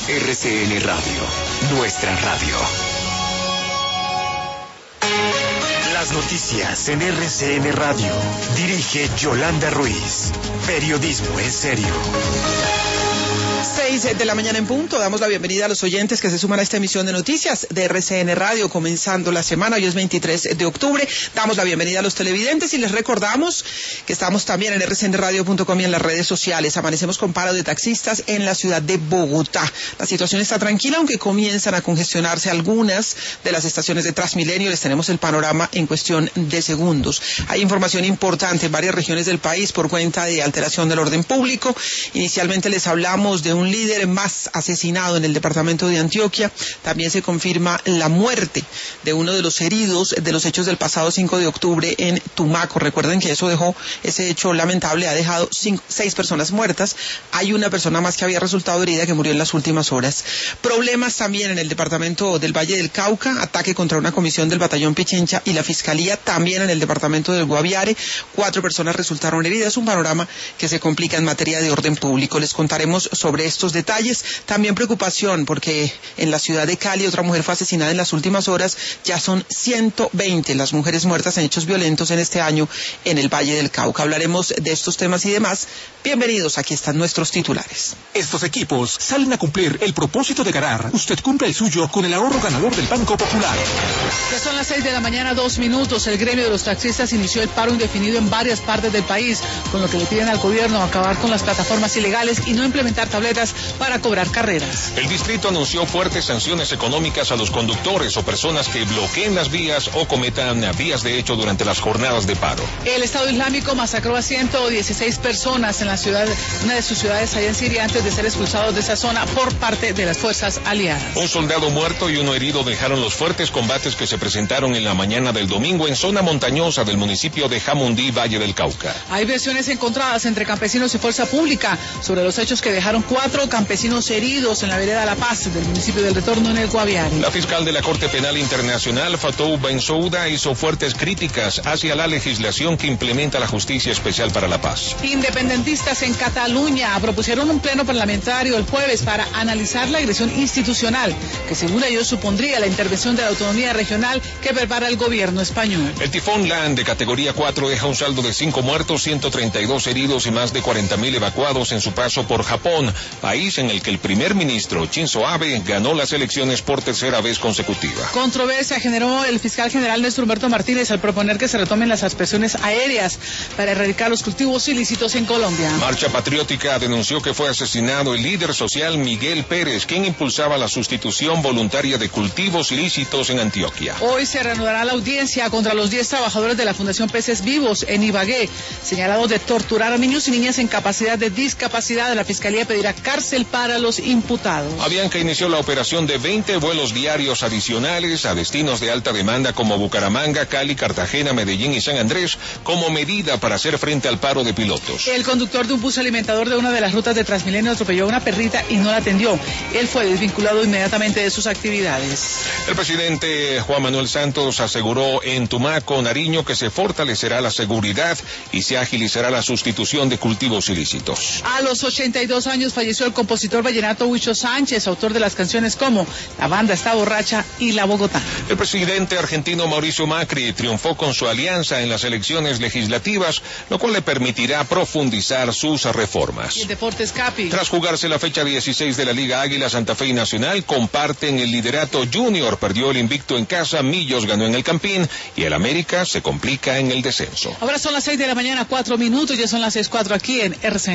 RCN Radio, nuestra radio. Las noticias en RCN Radio. Dirige Yolanda Ruiz. Periodismo en serio. 6 de la mañana en punto. Damos la bienvenida a los oyentes que se suman a esta emisión de noticias de RCN Radio, comenzando la semana. Hoy es 23 de octubre. Damos la bienvenida a los televidentes y les recordamos que estamos también en rcnradio.com y en las redes sociales. Amanecemos con paro de taxistas en la ciudad de Bogotá. La situación está tranquila, aunque comienzan a congestionarse algunas de las estaciones de Transmilenio. Les tenemos el panorama en cuestión de segundos. Hay información importante en varias regiones del país por cuenta de alteración del orden público. Inicialmente les hablamos de un líder más asesinado en el departamento de Antioquia. También se confirma la muerte de uno de los heridos de los hechos del pasado 5 de octubre en Tumaco. Recuerden que ese hecho lamentable ha dejado 6 personas muertas. Hay una persona más que había resultado herida que murió en las últimas horas. Problemas también en el departamento del Valle del Cauca, ataque contra una comisión del batallón Pichincha y la fiscalía también en el departamento del Guaviare. 4 personas resultaron heridas. Un panorama que se complica en materia de orden público. Les contaremos sobre estos detalles. También preocupación porque en la ciudad de Cali otra mujer fue asesinada en las últimas horas. Ya son 120 las mujeres muertas en hechos violentos en este año en el Valle del Cauca. Hablaremos de estos temas y demás. Bienvenidos, aquí están nuestros titulares. Estos equipos salen a cumplir el propósito de ganar. Usted cumple el suyo con el ahorro ganador del Banco Popular. Ya son las 6 de la mañana, 2 minutos. El gremio de los taxistas inició el paro indefinido en varias partes del país, con lo que le piden al gobierno acabar con las plataformas ilegales y no implementar tabletas para cobrar carreras. El distrito anunció fuertes sanciones económicas a los conductores o personas que bloqueen las vías o cometan vías de hecho durante las jornadas de paro. El Estado Islámico masacró a 116 personas en una de sus ciudades allá en Siria antes de ser expulsados de esa zona por parte de las fuerzas aliadas. Un soldado muerto y uno herido dejaron los fuertes combates que se presentaron en la mañana del domingo en zona montañosa del municipio de Jamundí, Valle del Cauca. Hay versiones encontradas entre campesinos y fuerza pública sobre los hechos que dejaron 4 campesinos heridos en la vereda La Paz del municipio del Retorno en el Guaviare. La fiscal de la Corte Penal Internacional, Fatou Bensouda, hizo fuertes críticas hacia la legislación que implementa la Justicia Especial para la Paz. Independentistas en Cataluña propusieron un pleno parlamentario el jueves para analizar la agresión institucional que según ellos supondría la intervención de la autonomía regional que prepara el gobierno español. El tifón Lan de categoría 4 deja un saldo de 5 muertos, 132 heridos y más de 40.000 evacuados en su paso por Japón, país en el que el primer ministro Shinzo Abe ganó las elecciones por tercera vez consecutiva. Controversia generó el fiscal general Néstor Humberto Martínez al proponer que se retomen las aspersiones aéreas para erradicar los cultivos ilícitos en Colombia. Marcha Patriótica denunció que fue asesinado el líder social Miguel Pérez, quien impulsaba la sustitución voluntaria de cultivos ilícitos en Antioquia. Hoy se reanudará la audiencia contra los 10 trabajadores de la Fundación Peces Vivos en Ibagué, señalados de torturar a niños y niñas en capacidad de discapacidad. La Fiscalía pedirá cárcel para los imputados. Avianca inició la operación de 20 vuelos diarios adicionales a destinos de alta demanda como Bucaramanga, Cali, Cartagena, Medellín y San Andrés, como medida para hacer frente al paro de pilotos. El conductor de un bus alimentador de una de las rutas de Transmilenio atropelló a una perrita y no la atendió. Él fue desvinculado inmediatamente de sus actividades. El presidente Juan Manuel Santos aseguró en Tumaco, Nariño, que se fortalecerá la seguridad y se agilizará la sustitución de cultivos ilícitos. A los 82 años falleció el compositor vallenato Huicho Sánchez, autor de las canciones como La Banda Está Borracha y La Bogotá. El presidente argentino Mauricio Macri triunfó con su alianza en las elecciones legislativas, lo cual le permitirá profundizar sus reformas. Y el Deportes Capi. Tras jugarse la fecha 16 de la Liga Águila, Santa Fe y Nacional comparten el liderato junior. Perdió el invicto en casa, Millos ganó en el Campín y el América se complica en el descenso. Ahora son las 6 de la mañana, 4 minutos, ya son las 6:04 aquí en RCN.